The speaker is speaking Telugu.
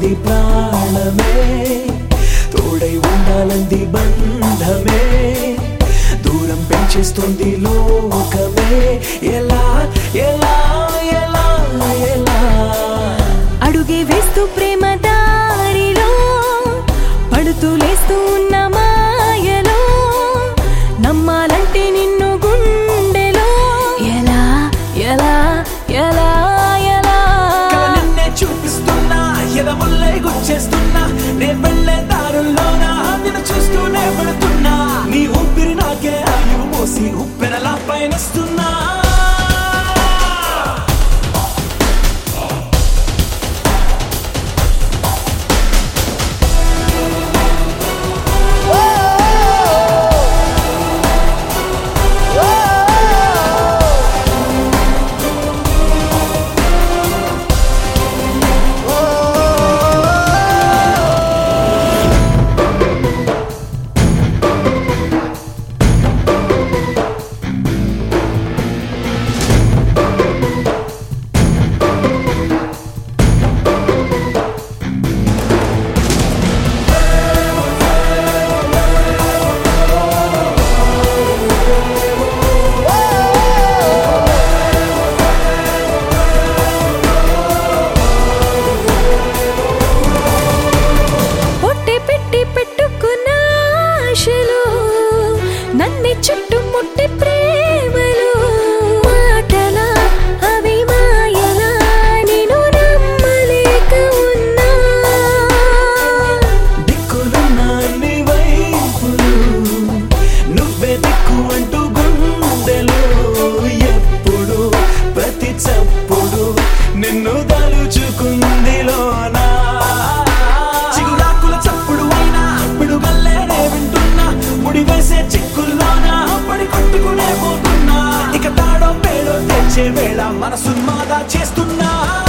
కావాలంది ప్రాణమే, తోడై ఉండాలంది బంధమే, దూరం పెంచేస్తుంది లోకమే. ఎలా ఎలా ఎలా ఎలా అడుగే వేస్తూ ప్రేమ దారిలో పడుతూ లేస్తూ ఉన్న మాయలో నమ్మాలంటే నిన్ను గుండెలో ఎలా ఎలా ఎలా ఎలా నిన్నే చూపిస్తున్నా, ఎదముల్లై గుచ్చేస్తున్నా, నేను వెళ్ళే దారుల్లోనా నిన్ను చూస్తూనే పడుతున్నా, నీ ఊపిరి నాకే ఆయువు మోసి ఉప్పెనలా పయనిస్తున్నా. నన్ను చుట్టుముట్టి ప్రేమలు మాటలా అవి మాయలా నేను నమ్మలేక ఉన్నా, దిక్కులున్న నీ వైపులు నువ్వే దిక్కు అంటూ గుండెలు ఎప్పుడు ప్రతి చప్పుడు నిన్ను తలుచుకుందిలోనా, చిగురాకుల చప్పుడు అయినా పిడుగల్లేనే వింటున్నా, ముడి వేసే చిక్కుల్లోనా పడి కొట్టుకునే పోతున్నా, ఇక తాడో పేడో తెచ్చే వేళ మనసు మాదా చేస్తున్నా.